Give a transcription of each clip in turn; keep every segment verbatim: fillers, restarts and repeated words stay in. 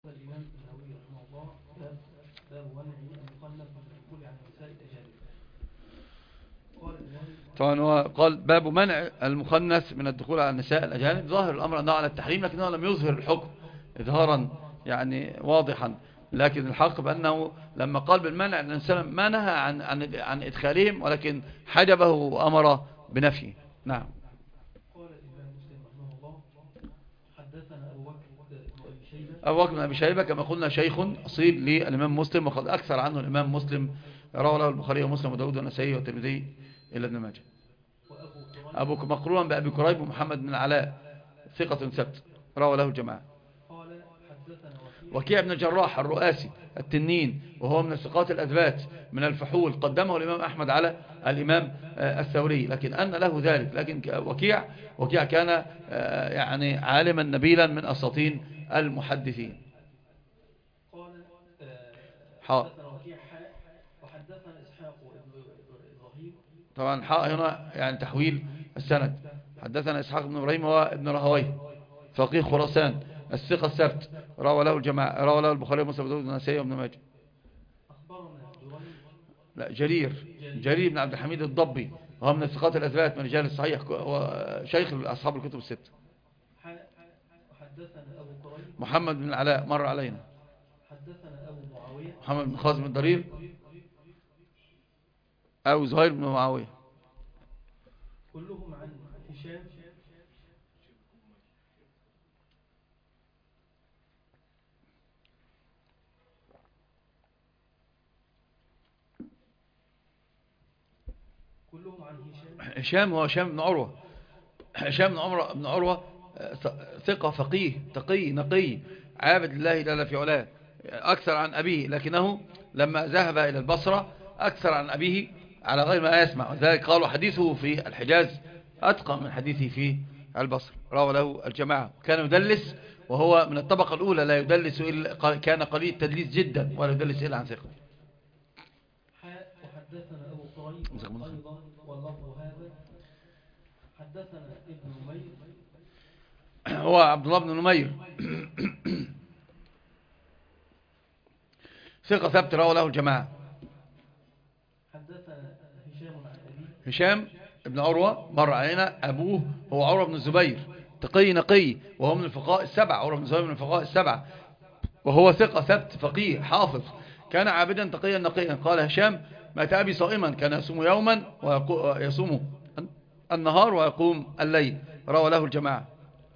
الإمام النووي رحمه الله باب باب منع المخنث من الدخول على النساء الأجانب. قال الإمام طبعا هو قال باب منع المخنث من الدخول على النساء الأجانب. ظاهر الأمر أنه على التحريم، لكنه لم يظهر الحكم إظهارا يعني واضحا. لكن الحق بأنه لما قال بالمنع الإنسان ما نهى عن عن عن إدخالهم، ولكن حجبه وأمر بنفيه. نعم. قال الإمام مسلم رحمه الله حدثنا أبو بكر بن أبي شيبة أبو بكر بن أبي شيبة كما قلنا شيخ أصيل للإمام مسلم، وقد أكثر عنه الإمام مسلم، رواه له البخاري ومسلم وداود والنسائي والترمذي إلا ابن ماجه. أبو مقرونا بأبي كريب ومحمد بن العلاء ثقة ثبت، رواه له الجماعة. قال حدثنا وكيع بن الجراح الرؤاسي التنين، وهو من الثقات الأثبات من الفحول، قدمه الإمام أحمد على الإمام الثوري، لكن أن له ذلك. لكن وكيع وكيع كان يعني عالما نبيلا من أساطين المحدثين. قال حاء حدثنا وكيع حاء وحدثنا إسحاق بن إبراهيم. طبعا حاء هنا يعني تحويل السند. حدثنا إسحاق بن إبراهيم هو ابن راهويه فقيه خراسان الثقة السبت، روى له الجماعة، روى له البخاري ومسلم وداود والنسائي وابن ماجه. أخبرنا جرير لا جرير جرير بن عبد الحميد الضبي، وهو من الثقات الأثبات من رجال الصحيح، وشيخ أصحاب الكتب الستة. حدثنا أبو كريب محمد بن العلاء مر علينا. حدثنا أبو معاوية محمد بن خازم الضرير أو زهير بن معاوية، كلهم عن هشام كلهم عن هشام هشام هو هشام بن عروة. هشام بن عمر بن عروة ثقة فقيه تقي نقي عابد لله جل في علاه، أكثر عن أبيه، لكنه لما ذهب إلى البصرة أكثر عن أبيه على غير ما يسمع، وذلك قالوا حديثه في الحجاز أتقى من حديثه في البصرة، روى له الجماعة. كان يدلس وهو من الطبقة الأولى، لا يدلس إلا كان قليل التدليس جدا ولا يدلس إلا عن ثقة. وحدثنا أبو قريب أيضا واللفظ هذا حدثنا ابن نمير هو عبد الله بن نمير ثقة ثبت، روى له الجماعة. حدثنا هشام عن أبيه هشام ابن عروة مر علينا، أبوه هو عروة بن الزبير تقي نقي، وهو من الفقهاء السبع. عروة بن الزبير من الفقهاء السبع، وهو ثقة ثبت فقيه حافظ، كان عابدا تقيا نقيا. قال هشام مات أبي صائما، كان يصوم يوما ويصوم النهار ويقوم الليل، روى له الجماعة.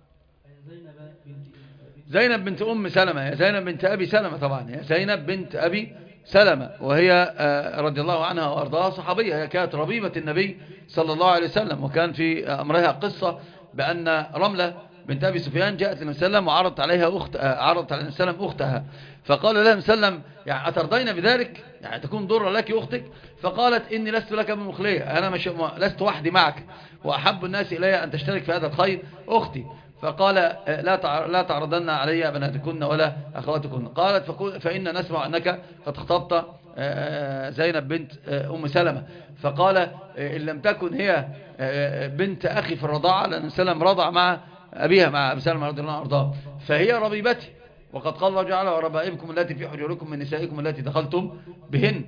زينب بنت أم سلمة، يا زينب بنت أبي سلمة، طبعا يا زينب بنت أبي سلمة، وهي رضي الله عنها وأرضاها صحابية، هي كانت ربيبة النبي صلى الله عليه وسلم. وكان في أمرها قصة بأن رملة بنت أبي سفيان جاءت للنبي صلى الله عليه وسلم وعرضت عليها أخت عرضت على النبي صلى الله عليه وسلم أختها، فقال لها النبي صلى الله عليه وسلم يعني أترضين بذلك، يعني تكون ضرة لك أختك؟ فقالت إني لست لك بمخلية، أنا مش لست وحدي معك، وأحب الناس إلي أن تشترك في هذا الخير أختي. فقال لا لا تعرضن علي بناتكن ولا أخواتكن. قالت فإن نسمع أنك قد خطبت زينب بنت أم سلمة. فقال إن لم تكن هي بنت أخي في الرضاعة، لأن سلم رضع مع أبيها مع أبي سلمة رضي الله عنه وارضاه، فهي ربيبتي، وقد قال الله تعالى وربائبكم التي في حجوركم من نسائكم التي دخلتم بهن،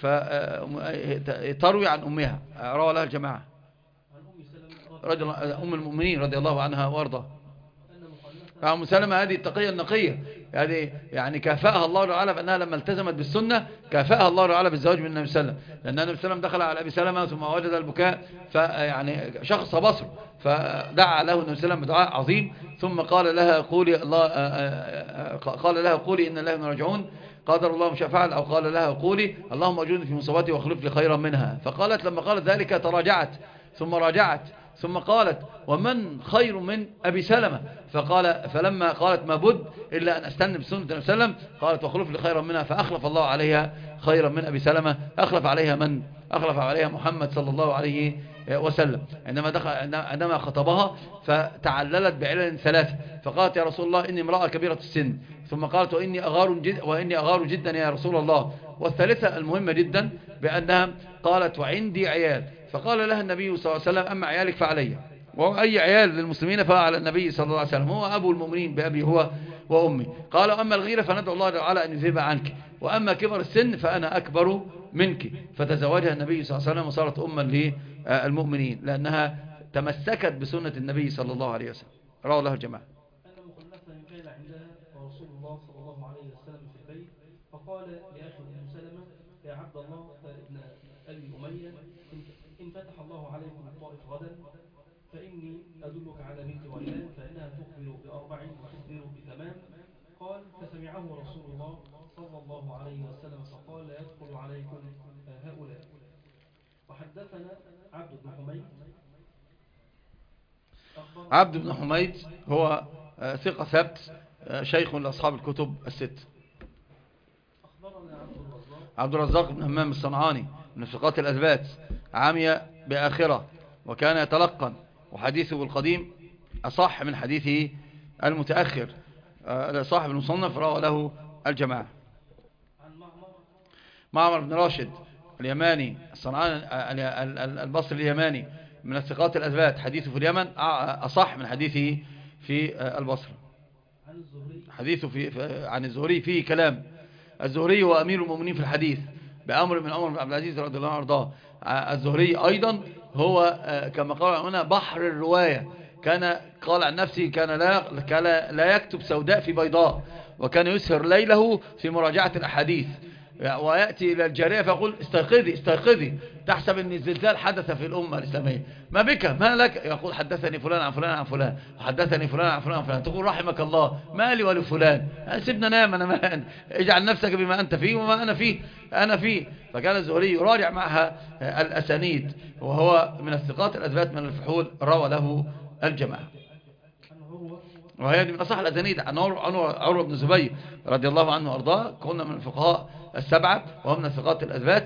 فتروي عن أمها، روى لها الجماعة. رضي الله أم المؤمنين رضي الله عنها وارضاه. أم سلمة هذه التقية النقية، يعني يعني كافأها الله تعالى بأنها لما التزمت بالسنة كافأها الله تعالى بالزواج من النبي صلى الله عليه وسلم، لأن النبي صلى الله عليه وسلم دخل على أبي سلمة ثم وجد البكاء فيعني شخص بصر، فدعا له النبي صلى الله عليه وسلم بدعاء عظيم، ثم قال لها قولي الله قال لها قولي إن الله راجعون قدر الله مش فعل، أو قال لها قولي اللهم أجرني في مصيبتي واخلف لي خيرا منها. فقالت لما قالت ذلك تراجعت ثم راجعت ثم قالت ومن خير من أبي سلمة؟ فقال فلما قالت ما بد إلا أن أستنى بسنة النبي صلى الله عليه وسلم، قالت واخلف لي خيرا منها، فأخلف الله عليها خيرا من أبي سلمة. أخلف عليها من؟ أخلف عليها محمد صلى الله عليه وسلم. عندما دخل عندما خطبها فتعللت بعلل ثلاثة، فقالت يا رسول الله إني امرأة كبيرة السن، ثم قالت وإني أغار جدا وإني أغار جدا يا رسول الله، والثالثة المهمة جدا بأنها قالت وعندي عيال، فقال لها النبي صلى الله عليه وسلم أما عيالك فعلي، وأي عيال للمسلمين فعلى النبي صلى الله عليه وسلم، هو أبو المؤمنين بأبي هو وأمي. قال أما الغيرة فندعو الله تعالى أن يذهب عنك، وأما كبر السن فأنا أكبر منك. فتزوجها النبي صلى الله عليه وسلم وصارت أما للمؤمنين لأنها تمسكت بسنة النبي صلى الله عليه وسلم. رواه له الجماعة. أن مخلفا كان عندها ورسول الله صلى الله عليه وسلم في البيت، فقال لأخي أم سلمة يا عبد الله ابن أبي أمية إن فتح الله عليكم الطائف غدا فإني أدلك على بنت غيلان فإنها تخبر بأربع وتخبر بثمان. قال فسمعه رسول الله صلى الله عليه وسلم فقال لا يدخل عليكم هؤلاء. وحدثنا عبد بن حميد. عبد بن حميد هو ثقة ثبت شيخ لأصحاب الكتب الست. أخبرنا عبد الرزاق عبد الرزاق بن همام الصنعاني من ثقات الأثبات، عمي بآخرة وكان يتلقن، وحديثه القديم أصح من حديثه المتأخر. صاحب المصنف روى له الجماعة. عن معمر معمر بن راشد اليماني الصنعاني البصري اليماني من الثقات الأثبات، حديثه في اليمن أصح من حديثه في البصرة. عن الزهري حديثه في عن الزهري فيه كلام. الزهري هو أمير المؤمنين في الحديث بأمر من عمر بن عبد العزيز رضي الله عنه وارضاه. الزهري أيضا هو كما قال هنا بحر الرواية، كان قال عن نفسه كان لا, كان لا يكتب سوداء في بيضاء، وكان يسهر ليله في مراجعة الأحاديث، ويأتي إلى الجارية فيقول استيقظي استيقظي تحسب أن الزلزال حدث في الأمة الإسلامية، ما بك ما لك؟ يقول حدثني فلان عن فلان عن فلان وحدثني فلان عن فلان عن فلان. تقول رحمك الله ما لي ولفلان، سيبنا نام أنا ما اجعل نفسك بما أنت فيه وما أنا فيه أنا فيه. فكان الزهري يراجع معها الأسانيد، وهو من الثقات الأثبات من الفحول، روى له الجماعة. وهي من أصح الأسانيد عن عروة بن الزبير رضي الله عنه وارضاه، كنا من الفقهاء السبعة وهو من الثقات الأثبات،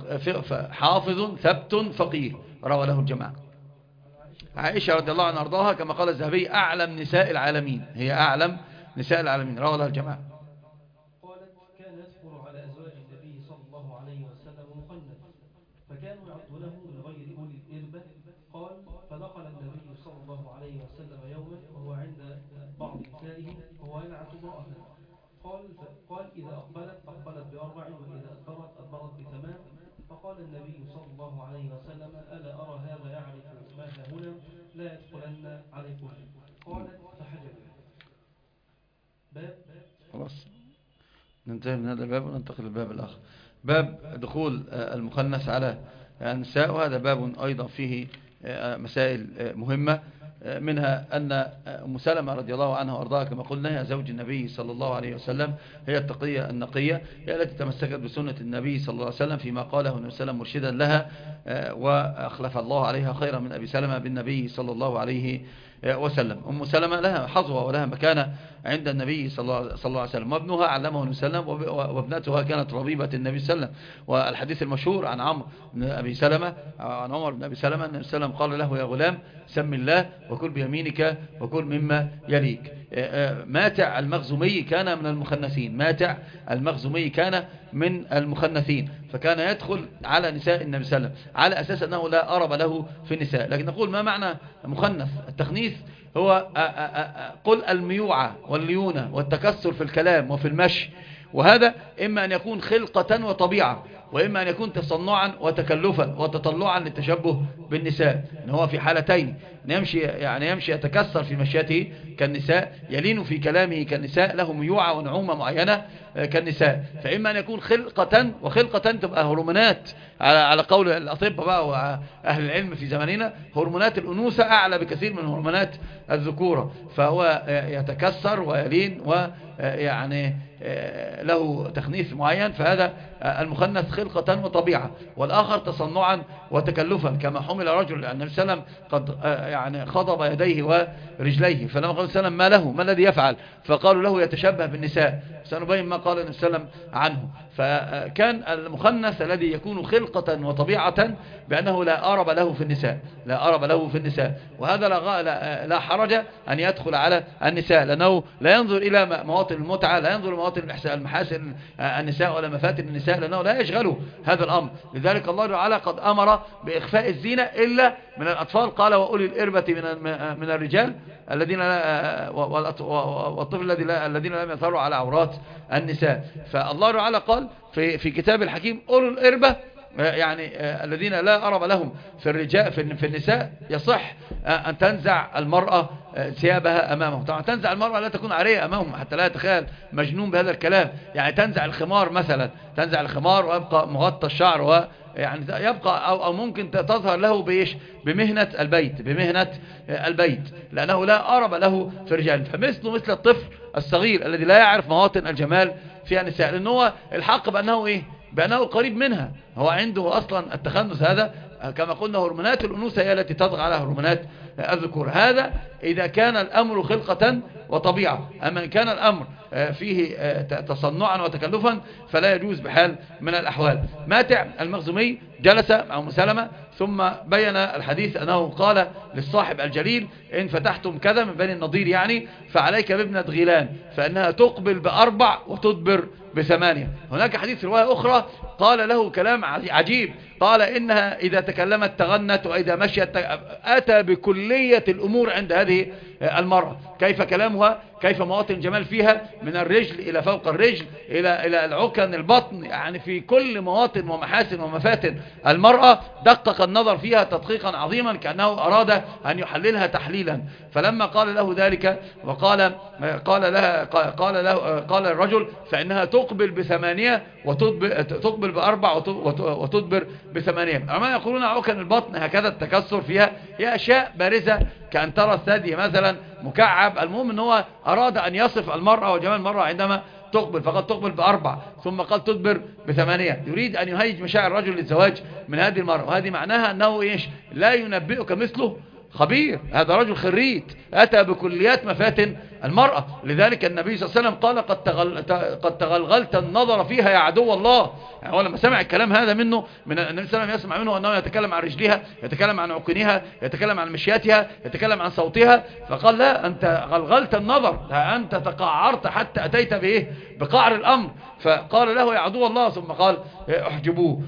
حافظ ثبت فقيه، روى له الجماعة. عائشة رضي الله عنها وارضاها كما قال الذهبي أعلم نساء العالمين، هي أعلم نساء العالمين، روى لها الجماعة. قالت كان يذكر على أزواج النبي صلى الله عليه وسلم مخنث فكانوا يعطونه من غير أولي الإربة. قال فدخل النبي صلى الله عليه وسلم يوما وهو عند بعض نسائه وهو ينعت امرأة. قال قال إذا أقبلت أقبلت بأربع وإذا أدبرت أدبرت بثمان. فقال النبي صلى الله عليه وسلم ألا أرى هذا يعرف ما هنا لا يدخلن عليكم. قالت فحجب. باب خلاص ننتهي من هذا الباب وننتقل للباب الآخر، باب دخول المخنث على النساء. وهذا باب أيضا فيه مسائل مهمة، منها أن أم سلمة رضي الله عنها وأرضاها كما قلنا هي زوج النبي صلى الله عليه وسلم، هي التقية النقية، هي التي تمسكت بسنة النبي صلى الله عليه وسلم فيما قاله النبي صلى الله عليه وسلم مرشدا لها، وأخلف الله عليها خيرا من أبي سلمة بالنبي صلى الله عليه وسلم. أم سلمة لها حظوة ولها مكانة عند النبي صلى الله عليه وسلم، وابنها علمه النبي صلى الله عليه وسلم، وابنتها كانت ربيبة النبي صلى الله عليه وسلم. والحديث المشهور عن عمرو بن أبي سلمة عن عمر بن أبي سلمة أن النبي صلى الله عليه وسلم قال له يا غلام سم الله وكل بيمينك وكل مما يليك. ماتع المخزومي كان من المخنثين، ماتع المخزومي كان من المخنثين، فكان يدخل على نساء النبي صلى الله عليه وسلم على أساس أنه لا أرب له في النساء. لكن نقول ما معنى مخنث؟ التخنيث هو قل الميوعة والليونة والتكسر في الكلام وفي المشي، وهذا إما أن يكون خلقة وطبيعة، وإما أن يكون تصنعا وتكلفا وتطلعا للتشبه بالنساء. إن هو في حالتين، يمشي يعني يمشي يتكسر في مشيته كالنساء، يلين في كلامه كالنساء، له ميوعة ونعومة معينة كالنساء. فإما أن يكون خلقة، وخلقة تبقى هرمونات على قول الأطباء بقى وأهل العلم في زماننا، هرمونات الأنوثة أعلى بكثير من هرمونات الذكورة، فهو يتكسر ويلين ويعني له تخنيث معين، فهذا المخنث خلقة وطبيعة. والآخر تصنعا وتكلفا، كما حمل رجل عن النبي صلى الله عليه وسلم قد يعني خضب يديه ورجليه، فلما قال صلى الله عليه وسلم ما له ما الذي يفعل؟ فقالوا له يتشبه بالنساء. سنبين ما قال النبي صلى الله عليه وسلم عنه. فكان المخنث الذي يكون خلقة وطبيعة بأنه لا أرب له في النساء، لا أرب له في النساء، وهذا لا, لا, لا حرج أن يدخل على النساء، لأنه لا ينظر إلى مواطن المتعة، لا ينظر إلى مواطن المحاسن النساء ولا مفاتن النساء، لأنه لا يشغله هذا الأمر. لذلك الله تعالى قد أمر بإخفاء الزينة إلا من الأطفال، قال وأولي الإربة من من الرجال الذين والطفل الذين لم يظهروا على عورات النساء. فالله تعالى قال في في كتاب الحكيم أولي الإربة، يعني الذين لا أرب لهم في الرجال في النساء، يصح أن تنزع المرأة ثيابها أمامهم. طبعا تنزع المرأة لا تكون عارية أمامهم حتى لا يتخيل مجنون بهذا الكلام، يعني تنزع الخمار مثلا، تنزع الخمار ويبقى مغطى الشعر، و يعني يبقى أو, أو ممكن تظهر له بإيش؟ بمهنة البيت، بمهنة البيت، لأنه لا أرب له في الرجال. فمثله مثل الطفل الصغير الذي لا يعرف مواطن الجمال في النساء، لأنه هو الحق بأنه إيه؟ بأنه قريب منها، هو عنده أصلا التخنث هذا كما قلنا هرمونات الأنوثة هي التي تطغى على هرمونات الذكور. هذا إذا كان الأمر خلقة وطبيعة. أما إن كان الأمر فيه تصنعا وتكلفا فلا يجوز بحال من الأحوال. ماتع المخزومي جلس مع أم سلمة ثم بين الحديث أنه قال للصاحب الجليل إن فتحتم كذا من بني النضير يعني فعليك بابنة غيلان فإنها تقبل بأربع وتدبر بثمانية. هناك حديث رواية أخرى قال له كلام عجيب، قال إنها إذا تكلمت تغنت وإذا مشيت. أتى بكلية الأمور عند هذه المرأة، كيف كلامها، كيف مواطن الجمال فيها، من الرجل إلى فوق الرجل إلى إلى العكن البطن، يعني في كل مواطن ومحاسن ومفاتن المرأة دقق النظر فيها تدقيقا عظيما كأنه أراد أن يحللها تحليلا. فلما قال له ذلك وقال قال لها قال له قال الرجل فإنها تقبل بثمانية وتقبل بأربع وتدبر بثمانية. أما يقولون عكن البطن هكذا التكسر فيها هي أشياء بارزة كأن ترى الثدي مثلا مكعب. المهم ان هو أراد أن يصف المرأة وجمال المرأة عندما تقبل، فقد تقبل بأربع ثم قال تدبر بثمانية. يريد أن يهيج مشاعر الرجل للزواج من هذه المرأة، وهذه معناها أنه إيش؟ لا ينبئك مثله خبير. هذا رجل خريج أتى بكليات مفاتن المرأة. لذلك النبي صلى الله عليه وسلم قال قد, تغل... قد تغلغلت النظر فيها يا عدو الله. يعني هو لما سمع الكلام هذا منه من النبي صلى الله عليه وسلم يسمع منه أنه يتكلم عن رجلها، يتكلم عن عكنها، يتكلم عن مشياتها، يتكلم عن صوتها، فقال لا أنت غلغلت النظر، أنت تقعرت حتى أتيت بإيه؟ بقعر الأمر. فقال له يا عدو الله ثم قال احجبوه.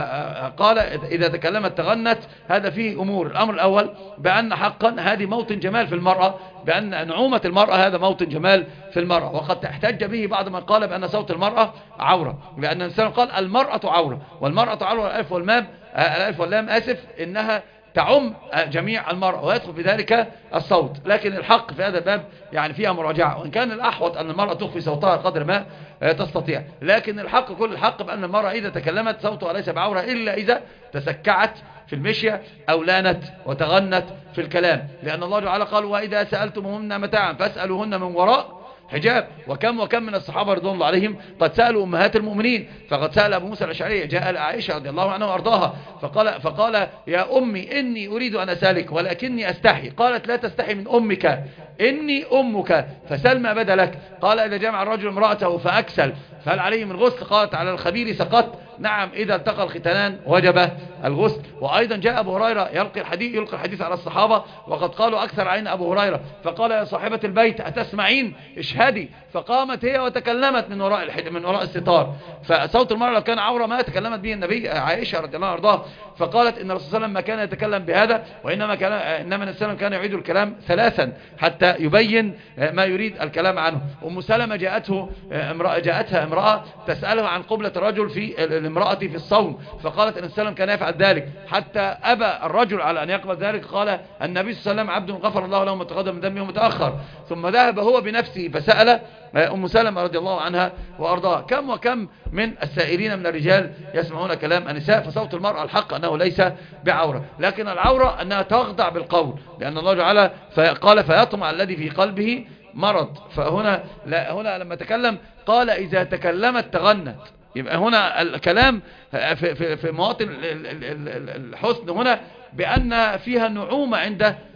فقال إذا تكلمت تغنت. هذا فيه أمور. الأمر الأول بأن حقا هذه موطن جمال في المرأة، بأن نعومة المرأة هذا موطن جمال في المرأة. وقد احتج به بعض من قال بأن صوت المرأة عورة، لأن الإنسان قال المرأة عورة، والمرأة عورة الألف واللام الألف واللام آسف إنها تعم جميع المرأة ويدخل في ذلك الصوت. لكن الحق في هذا الباب يعني فيها مراجعة، وإن كان الأحوط أن المرأة تخفي صوتها قدر ما تستطيع، لكن الحق كل الحق بأن المرأة إذا تكلمت صوتها ليس بعورة إلا إذا تسكعت في المشية أو لانت وتغنت في الكلام، لأن الله تعالى قال وإذا سألتمهن متاعا فاسألوهن من وراء حجاب. وكم وكم من الصحابة رضوان الله عليهم قد سألوا أمهات المؤمنين. فقد سأل أبو موسى الأشعري جاء عائشة رضي الله عنها وأرضاها فقال, فقال يا أمي إني أريد أن أسألك ولكني أستحي. قالت لا تستحي من أمك إني أمك فسل ما بدا لك. قال إذا جمع الرجل امرأته فأكسل فهل عليه من غسل؟ قالت على الخبير سقط. نعم إذا التقى الختانان وجب الغسل. وأيضا جاء أبو هريرة يلقي الحديث يلقي الحديث على الصحابة وقد قالوا أكثر عين أبو هريرة فقال يا صاحبة البيت أتسمعين اشهدي. فقامت هي وتكلمت من وراء الحد من وراء الستار. فصوت المرأة لو كان عورة ما تكلمت به النبي عائشة رضي الله عنها. فقالت إن الرسول صلى الله عليه وسلم ما كان يتكلم بهذا وإنما كان إنما النبي كان يعيد الكلام ثلاثا حتى يبين ما يريد الكلام عنه. أم سلمة جاءته امرأة جاءتها امرأة تسألها عن قبلة الرجل في الامرأة في الصوم فقالت إن السلام كان يفعل ذلك حتى أبى الرجل على أن يقبل ذلك. قال النبي صلى الله عليه وسلم عبد غفر الله له ما تقدم من ذنبه ومتأخر. ثم ذهب هو بنفسه فسأل أم سلمة رضي الله عنها وأرضاها. كم وكم من السائلين من الرجال يسمعون كلام النساء. فصوت المرأة الحق أنه ليس بعورة، لكن العورة أنها تخضع بالقول، لأن الله تعالى قال فيطمع الذي في قلبه مرض. فهنا لا هنا لما تكلم قال إذا تكلمت تغنت. يبقى هنا الكلام في, في, في مواطن الحسن هنا بأن فيها نعومة عند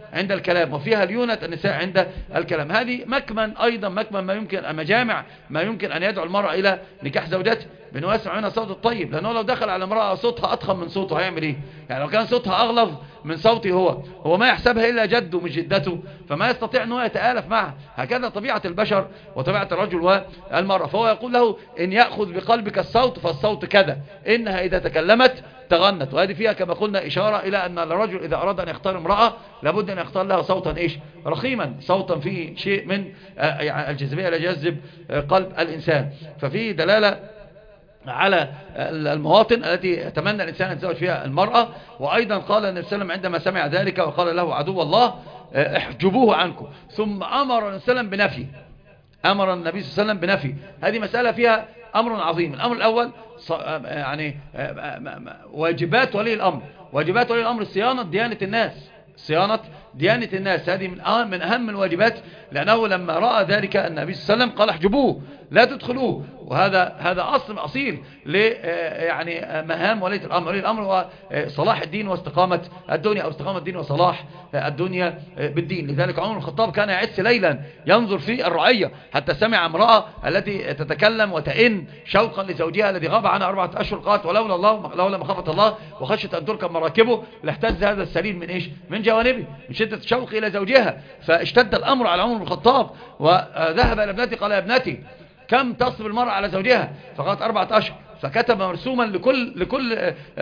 عند الكلام، وفيها ليونة النساء عند الكلام. هذه مكمن أيضا، مكمن ما يمكن مجامع ما يمكن أن يدعو المرأة إلى نكاح زوجته، بأنه يسمع منها صوت الطيب. لأنه لو دخل على امرأة صوتها أضخم من صوته هيعمل إيه؟ يعني لو كان صوتها أغلظ من صوته هو هو ما يحسبها إلا جده مش جدته، فما يستطيع أنه يتآلف معها. هكذا طبيعة البشر وطبيعة الرجل والمرأة. فهو يقول له إن يأخذ بقلبك الصوت فالصوت كذا، إنها إذا تكلمت تغنت. وهذه فيها كما قلنا إشارة إلى أن الرجل إذا أراد أن يختار امرأة لابد أن يختار لها صوتا إيش؟ رخيما، صوتا فيه شيء من الجاذبية التي يجذب قلب الإنسان. ففيه دلالة على المواطن التي يتمنى الإنسان أن يتزوج فيها المرأة. وأيضا قال النبي صلى الله عليه وسلم عندما سمع ذلك وقال له عدو الله احجبوه عنكم، ثم أمر النبي صلى الله عليه وسلم بنفي أمر النبي صلى الله عليه وسلم بنفي. هذه مسألة فيها أمر عظيم. الأمر الأول يعني واجبات ولي الأمر، واجبات ولي الأمر صيانة ديانة الناس، صيانة ديانة الناس. هذه من أهم من أهم الواجبات، لأنه لما رأى ذلك النبي صلى الله عليه وسلم قال احجبوه لا تدخلوه. وهذا هذا أصل أصيل ل يعني مهام ولي الأمر. ولي الأمر هو صلاح الدين واستقامة الدنيا، أو استقامة الدين وصلاح الدنيا بالدين. لذلك عمر بن الخطاب كان يعس ليلا ينظر في الرعية حتى سمع امرأة التي تتكلم وتئن شوقا لزوجها الذي غاب عنها أربعة أشهر، قالت ولولا الله لولا مخافة الله وخشية أن تركب مراكبه لاهتز هذا السرير من إيش؟ من جوانبه، من شدة الشوق إلى زوجها. فاشتد الأمر على عمر بن الخطاب وذهب إلى ابنتي قال يا ابنتي كم تصبر المرأة على زوجها؟ فقالت أربعة أشهر. فكتب مرسوما لكل لكل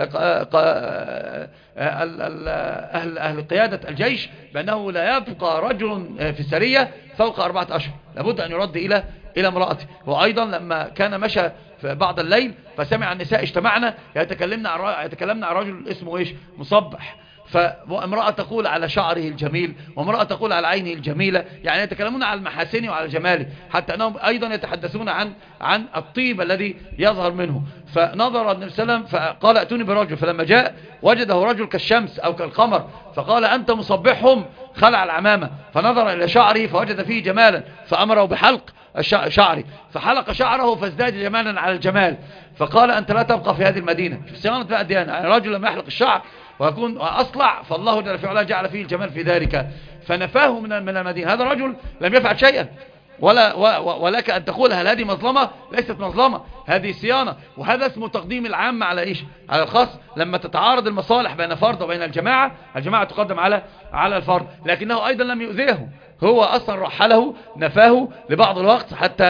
أهل أهل قيادة الجيش بأنه لا يبقى رجل في السرية فوق أربعة أشهر، لابد أن يرد إلى إلى امرأته. وأيضا لما كان مشى في بعض الليل فسمع النساء اجتمعنا يتكلمنا عن يتكلمنا عن رجل اسمه إيش؟ مصبح. فامرأة تقول على شعره الجميل، وامرأة تقول على عينه الجميلة، يعني يتكلمون على المحاسن وعلى جماله، حتى أنهم أيضا يتحدثون عن عن الطيب الذي يظهر منه. فنظر النبي صلى الله عليه وسلم فقال ائتوني برجل، فلما جاء وجده رجل كالشمس أو كالقمر، فقال أنت مصبحهم؟ خلع العمامة فنظر إلى شعره فوجد فيه جمالا فأمره بحلق شعره، فحلق شعره فازداد جمالا على الجمال. فقال أنت لا تبقى في هذه المدينة. في صيانة بقى الديانة، يعني رجل لما يحلق الشعر ويكون أصلع فالله جل في علاه جعل فيه الجمال في ذلك، فنفاه من من المدينة. هذا رجل لم يفعل شيئا، ولا ولك أن تقول هل هذه مظلمة؟ ليست مظلمة، هذه صيانة. وهذا اسمه تقديم العام على إيش؟ على الخاص. لما تتعارض المصالح بين فرد وبين الجماعة، الجماعة تقدم على على الفرد. لكنه أيضا لم يؤذيه، هو أصلا رحله نفاه لبعض الوقت حتى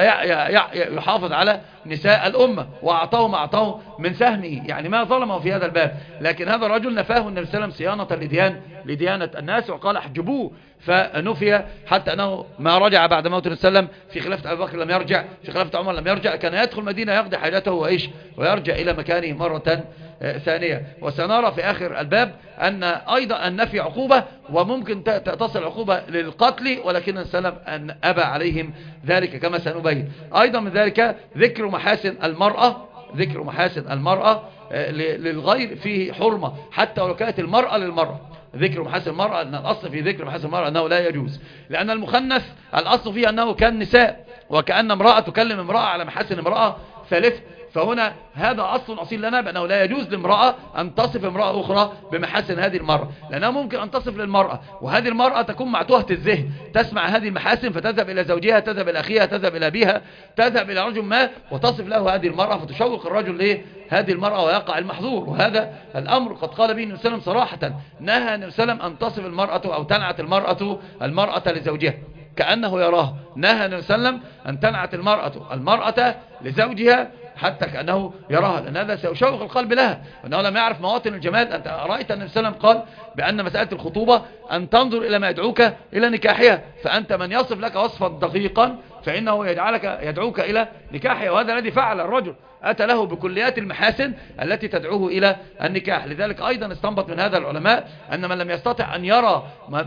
يحافظ على نساء الأمة، وأعطاه ما أعطاه من سهمه، يعني ما ظلمه في هذا الباب. لكن هذا الرجل نفاه النبي صلى الله عليه وسلم صيانة لديان لديانة الناس، وقال احجبوه، فنفي حتى أنه ما رجع بعد موت النبي صلى الله عليه وسلم. في خلافة أبي بكر لم يرجع، في خلافة عمر لم يرجع، كان يدخل المدينة يقضي حاجته وإيش ويرجع إلى مكانه مرة ثانية. وسنرى في آخر الباب أن أيضا النفي عقوبة، وممكن تصل عقوبة للقتل، ولكن السلام أن أبى عليهم ذلك كما سنبين. أيضا من ذلك ذكر محاسن المرأة، ذكر محاسن المرأة للغير فيه حرمة حتى ولو كانت المرأة للمرأة. ذكر محاسن المرأة، أن الأصل في ذكر محاسن المرأة أنه لا يجوز، لأن المخنث الأصل فيه أنه كان نساء، وكأن امرأة تكلم امرأة على محاسن امرأة ثالث. فهنا هذا أصل أصيل لنا بأنه لا يجوز لامرأة أن تصف امرأة أخرى بمحاسن هذه المرأة، لأنها ممكن أن تصف للمرأة وهذه المرأة تكون معتوهة الذهن، تسمع هذه المحاسن فتذهب إلى زوجها، تذهب إلى أخيها، تذهب إلى أبيها، تذهب إلى رجل ما وتصف له هذه المرأة، فتشوق الرجل ليه هذه المرأة ويقع المحظور. وهذا الأمر قد قال به النبي صلى الله عليه وسلم صراحة، نهى النبي صلى الله عليه وسلم أن تصف المرأة أو تنعت المرأة المرأة لزوجها كأنه يراها. نهى النبي صلى الله عليه وسلم أن تنعت المرأة المرأة لزوجها حتى كأنه يراها، لأن هذا سيشوق القلب لها، وأنه لم يعرف مواطن الجمال. أنت رأيت النبي صلى الله عليه وسلم قال بأن مسألة الخطوبة أن تنظر إلى ما يدعوك إلى نكاحها، فأنت من يصف لك وصفا دقيقا فإنه يجعلك يدعوك إلى نكاحها. وهذا الذي فعل الرجل، أتى له بكليات المحاسن التي تدعوه إلى النكاح. لذلك أيضا استنبط من هذا العلماء أن من لم يستطع أن يرى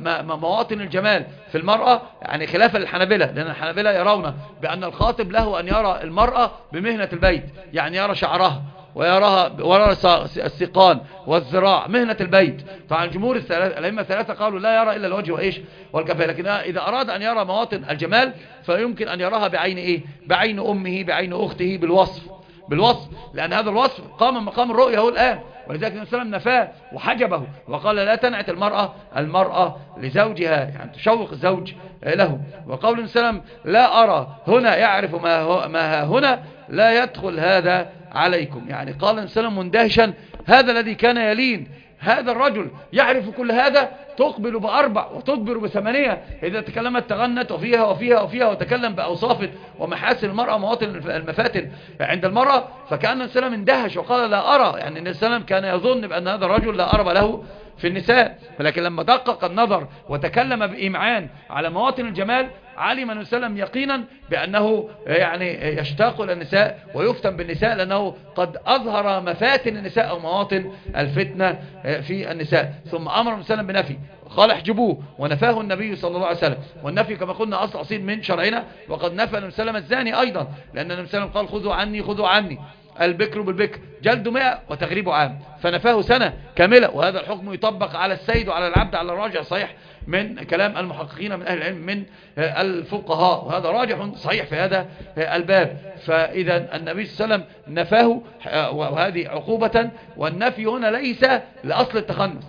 مواطن الجمال في المرأة، يعني خلافا للحنابلة، لأن الحنابلة يرون بأن الخاطب له أن يرى المرأة بمهنة البيت، يعني يرى شعرها ويراها ويرى السيقان والذراع، مهنة البيت. طبعا جمهور الأئمة الثلاثة قالوا لا يرى إلا الوجه وإيش والكفاء. لكن إذا أراد أن يرى مواطن الجمال فيمكن أن يراها بعين إيه؟ بعين أمه، بعين أخته، بالوصف بالوصف لأن هذا الوصف قام مقام الرؤية هو الآن. ولذلك النبي صلى الله عليه وسلم نفاه وحجبه وقال لا تنعت المرأة المرأة لزوجها، يعني تشوق الزوج له. وقول النبي صلى الله عليه وسلم لا أرى هنا يعرف ما, هو ما هنا لا يدخل هذا عليكم، يعني قال النبي صلى الله عليه وسلم مندهشا هذا الذي كان يلين هذا الرجل يعرف كل هذا، تقبل بأربع وتدبر بثمانية، إذا تكلمت تغنت وفيها وفيها وفيها، وتكلم بأوصاف ومحاسن المرأة مواطن المفاتن عند المرأة. فكأن النبي صلى الله عليه وسلم اندهش وقال لا أرى، يعني النبي صلى الله عليه وسلم كان يظن بأن هذا الرجل لا أرب له في النساء، ولكن لما دقق النظر وتكلم بإمعان على مواطن الجمال علم النبي صلى الله عليه وسلم يقينا بأنه يعني يشتاق إلى النساء ويفتن بالنساء، لأنه قد أظهر مفاتن النساء أو مواطن الفتنة في النساء. ثم أمر النبي صلى الله عليه وسلم بنفي قال احجبوه، ونفاه النبي صلى الله عليه وسلم. والنفي كما قلنا أصل أصيل من شرعنا، وقد نفى النبي صلى الله عليه وسلم الزاني أيضا، لأن النبي صلى الله عليه وسلم قال خذوا عني خذوا عني البكر بالبكر جلد مئة وتغريب عام، فنفاه سنة كاملة. وهذا الحكم يطبق على السيد وعلى العبد على الراجع صحيح من كلام المحققين من أهل العلم من الفقهاء، وهذا راجح صحيح في هذا الباب. فإذا النبي صلى الله عليه وسلم نفاه، وهذه عقوبة. والنفي هنا ليس لأصل التخنث،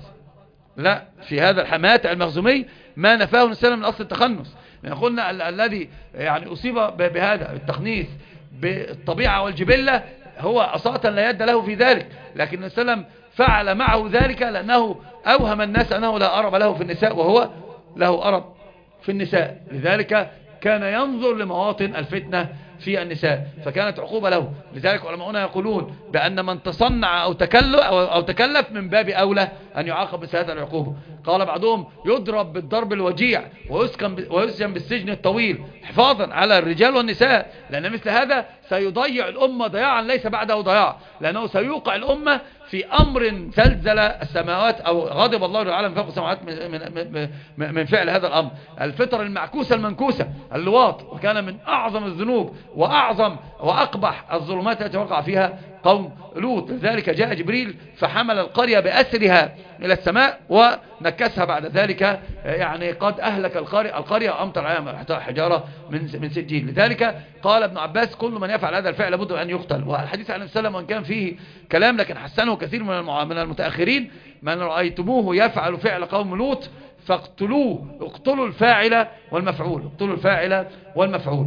لا، في هذا الحمات المخزومي ما نفاه النبي صلى الله عليه وسلم من أصل التخنث، لأن قلنا الذي يعني أصيب بهذا التخنيث بالطبيعة والجبلة هو أصاة لا يد له في ذلك، لكن النبي صلى الله عليه وسلم فعل معه ذلك لأنه أوهم الناس أنه لا أرب له في النساء، وهو له أرب في النساء، لذلك كان ينظر لمواطن الفتنة في النساء، فكانت عقوبة له. لذلك علماؤنا يقولون بأن من تصنع أو تكلف, أو تكلف من باب أولى أن يعاقب بهذه العقوبة. قال بعضهم يضرب بالضرب الوجيع ويسجن بالسجن الطويل حفاظا على الرجال والنساء، لأن مثل هذا سيضيع الأمة ضياعا ليس بعده ضياع، لأنه سيوقع الأمة في أمر زلزل السماوات أو غضب الله تعالى من فوق السماوات من, من, من فعل هذا الأمر. الفطر المعكوسة المنكوسة اللواط، وكان من أعظم الذنوب وأعظم وأقبح الظلمات التي وقع فيها قوم لوط. لذلك جاء جبريل فحمل القرية بأسرها إلى السماء ونكسها بعد ذلك، يعني قد أهلك القرية, القرية وأمطر عليها حجارة من من سجيل. لذلك قال ابن عباس كل من يفعل هذا الفعل لابد أن يقتل. والحديث عن النبي صلى الله عليه وسلم وإن كان فيه كلام لكن حسنه كثير من من المتأخرين: من رأيتموه يفعل فعل قوم لوط فاقتلوه، اقتلوا الفاعل والمفعول، اقتلوا الفاعل والمفعول.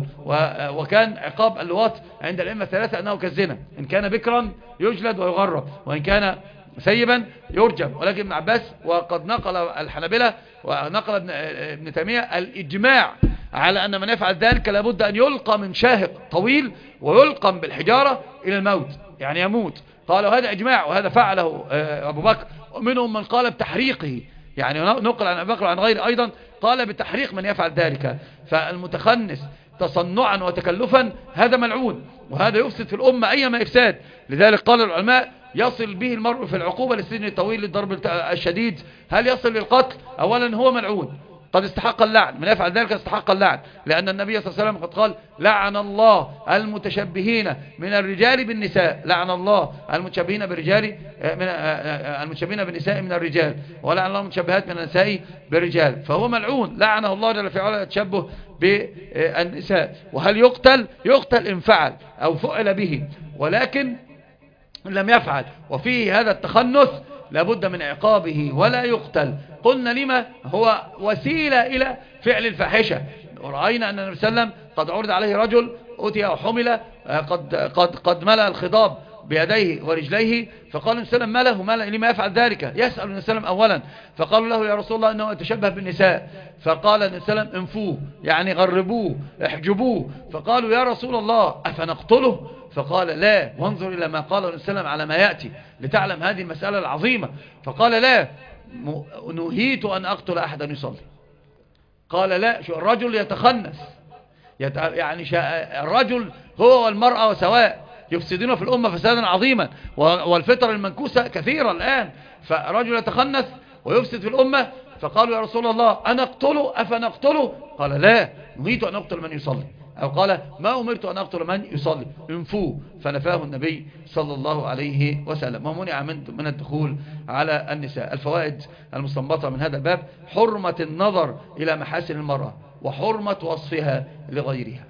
وكان عقاب اللواط عند الأئمة الثلاثة أنه كالزنا، إن كان بكرا يجلد ويغرب، وإن كان سيبا يرجم. ولكن ابن عباس وقد نقل الحنابلة ونقل ابن, ابن تيمية الإجماع على أن من يفعل ذلك لابد أن يلقى من شاهق طويل ويلقى بالحجارة إلى الموت، يعني يموت. قالوا هذا إجماع، وهذا فعله أبو بكر، ومنهم من قال بتحريقه، يعني نقل عن أبي بكر وعن غيره أيضا قال بتحريق من يفعل ذلك. فالمتخنث تصنعا وتكلفا هذا ملعون، وهذا يفسد في الأمة أيما إفساد. لذلك قال العلماء يصل به المرء في العقوبة للسجن الطويل للضرب الشديد. هل يصل للقتل؟ أولا هو ملعون قد استحق اللعن، من يفعل ذلك استحق اللعن، لأن النبي صلى الله عليه وسلم قد قال لعن الله المتشبهين من الرجال بالنساء، لعن الله المتشبهين بالرجال من المتشبهين بالنساء من الرجال، ولعن الله المتشبهات من النساء بالرجال، فهو ملعون لعنه الله جل في علاه التشبه بالنساء. وهل يقتل؟ يقتل إن فعل أو فعل به، ولكن لم يفعل وفيه هذا التخنث لابد من عقابه ولا يقتل. قلنا لما؟ هو وسيلة إلى فعل الفاحشة. ورأينا أن النبي صلى الله عليه وسلم قد عرض عليه رجل أتي أو حمل قد, قد, قد ملأ الخضاب بيديه ورجليه، فقال النبي صلى الله عليه وسلم ما له لما يفعل ذلك؟ يسأل النبي صلى الله عليه وسلم أولا، فقالوا له يا رسول الله أنه يتشبه بالنساء، فقال النبي صلى الله عليه وسلم انفوه، يعني غربوه احجبوه. فقالوا يا رسول الله أفنقتله؟ فقال لا، وانظر إلى ما قال النبي صلى الله عليه وسلم على ما يأتي لتعلم هذه المسألة العظيمة. فقال لا، نهيت أن أقتل أحدا يصلي. قال لا، شو الرجل يتخنث، يت... يعني شا... الرجل هو والمرأة وسواء يفسدون في الأمة فسادا عظيما، والفتر المنكوسة كثيرة الآن. فرجل يتخنث ويفسد في الأمة، فقالوا يا رسول الله أنا أقتله أفنقتله؟ قال لا، نهيت أن أقتل من يصلي، أو قال ما أمرت أن أقتل من يصلي، انفوه. فنفاه النبي صلى الله عليه وسلم ومنع من الدخول على النساء. الفوائد المستنبطة من هذا الباب: حرمة النظر إلى محاسن المرأة، وحرمة وصفها لغيرها.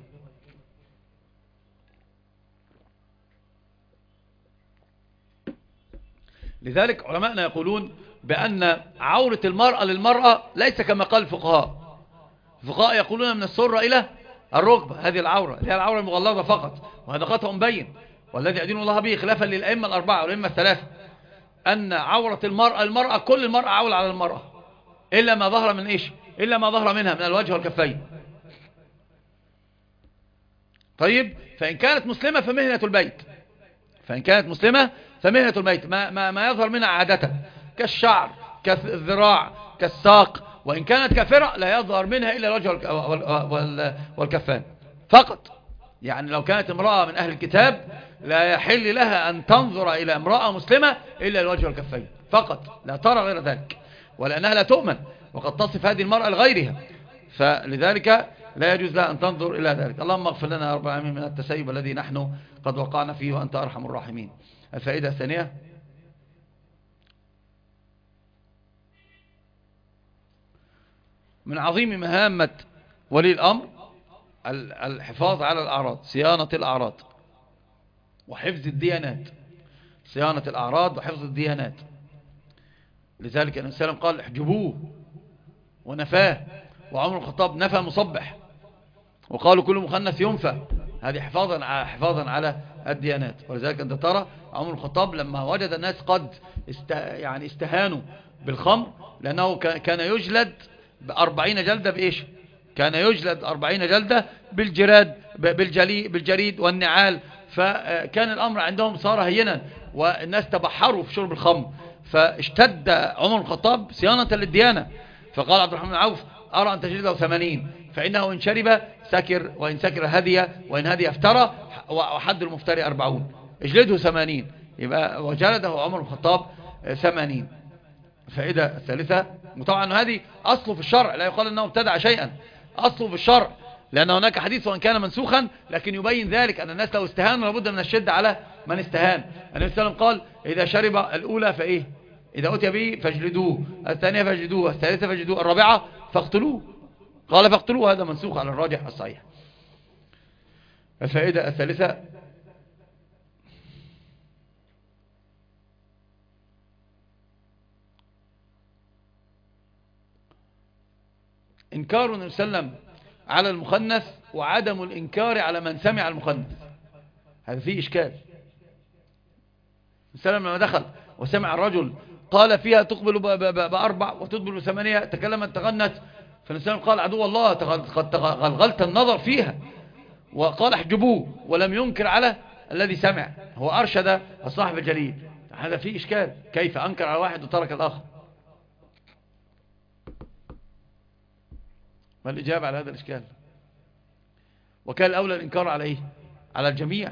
لذلك علماءنا يقولون بأن عورة المرأة للمرأة ليس كما قال الفقهاء. الفقهاء يقولون من السرة إلى الركبة، هذه العورة هي العورة المغلظة فقط، وهذا خطأ مبين، والذي يدين الله به خلافا للأئمة الأربعة والأئمة الثلاثة أن عورة المرأة المرأة كل المرأة عولة على المرأة إلا ما ظهر من إيش؟ إلا ما ظهر منها من الوجه والكفين. طيب، فإن كانت مسلمة فمهنة البيت، فإن كانت مسلمة فمهنة البيت ما, ما, ما يظهر منها عادة كالشعر كالذراع كالساق، وإن كانت كافرة لا يظهر منها إلا الوجه والكفان فقط. يعني لو كانت امرأة من أهل الكتاب لا يحل لها أن تنظر إلى امرأة مسلمة إلا الوجه والكفين فقط، لا ترى غير ذلك، ولأنها لا تؤمن وقد تصف هذه المرأة لغيرها، فلذلك لا يجوز لها أن تنظر إلى ذلك. اللهم اغفر لنا يا رب العالمين من التسيب الذي نحن قد وقعنا فيه وأنت أرحم الراحمين. الفائدة الثانية: من عظيم مهمة ولي الأمر الحفاظ على الأعراض، صيانة الأعراض وحفظ الديانات، صيانة الأعراض وحفظ الديانات. لذلك النبي صلى الله عليه وسلم قال احجبوه ونفاه، وعمر الخطاب نفى مصبح، وقالوا كل مخنث ينفى، هذه حفاظا حفاظا على الديانات. ولذلك أنت ترى عمر الخطاب لما وجد الناس قد است يعني استهانوا بالخمر، لأنه كان يجلد بأربعين جلدة بإيش؟ كان يجلد أربعين جلدة بالجراد بالجلي بالجريد والنعال، فكان الأمر عندهم صار هينا، والناس تبحروا في شرب الخمر، فاشتد عمر الخطاب صيانة للديانة، فقال عبد الرحمن بن عوف أرى أن تجلده ثمانين، فإنه إن شرب سكر، وإن سكر هدي، وإن هدي افترى، وحد المفتري أربعون، اجلده ثمانين، يبقى وجلده عمر الخطاب ثمانين. الفائدة الثالثة: وطبعا هذه أصله في الشرع، لا يقال أنه ابتدع شيئا، أصله في الشرع، لأن هناك حديث وأن كان منسوخا لكن يبين ذلك أن الناس لو استهانوا لابد من الشدة على من استهان. النبي صلى الله عليه وسلم قال إذا شرب الأولى فإيه؟ إذا أتي به فاجلدوه، الثانية فاجلدوه، الثالثة فاجلدوه، الرابعة فاقتلوه، قال فاقتلوه، هذا منسوخ على الراجح الصحيح. الفائدة الثالثة: إنكار النبي صلى الله عليه وسلم على المخنث وعدم الإنكار على من سمع المخنث، هذا فيه إشكال. السلام لما دخل وسمع الرجل قال فيها تقبل بأربع وتدبر بثمانية، تكلمت تغنت، فالإنسان قال عدو الله قد غلغلت النظر فيها، وقال احجبوه، ولم ينكر على الذي سمع، هو أرشد الصاحب الجليل، هذا فيه إشكال، كيف أنكر على واحد وترك الآخر؟ ما الإجابة على هذا الإشكال؟ وكان الأولى الإنكار على إيه؟ على الجميع.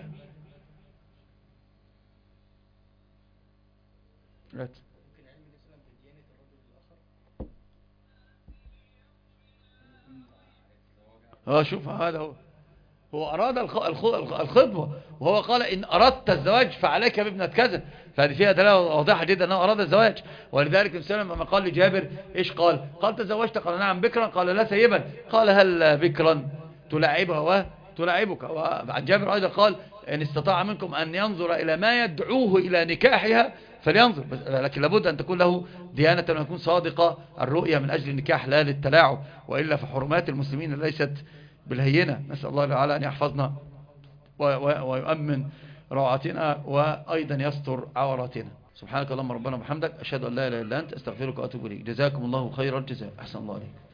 اه شوف هذا هو هو أراد الخطبة، وهو قال إن أردت الزواج فعليك بابنة كذا، فهذه فيها دلالة واضحة جدا أنه أراد الزواج. ولذلك السلام لما قال لجابر إيش قال؟ قال تزوجت؟ قال نعم. بكرا؟ قال لا سيبا. قال هل بكرا تلاعبها وتلاعبك؟ وعن جابر أيضا قال إن استطاع منكم أن ينظر إلى ما يدعوه إلى نكاحها فلينظر، لكن لابد أن تكون له ديانة وأن يكون صادقة الرؤية من أجل النكاح لا للتلاعب، وإلا فحرمات المسلمين ليست بالهينة. نسأل الله تعالى أن يحفظنا ويؤمن روعتنا وأيضا يستر عوراتنا. سبحانك اللهم ربنا وبحمدك، أشهد أن لا إله إلا أنت، أستغفرك وأتوب إليك. جزاكم الله خير الجزاء، أحسن الله عليكم.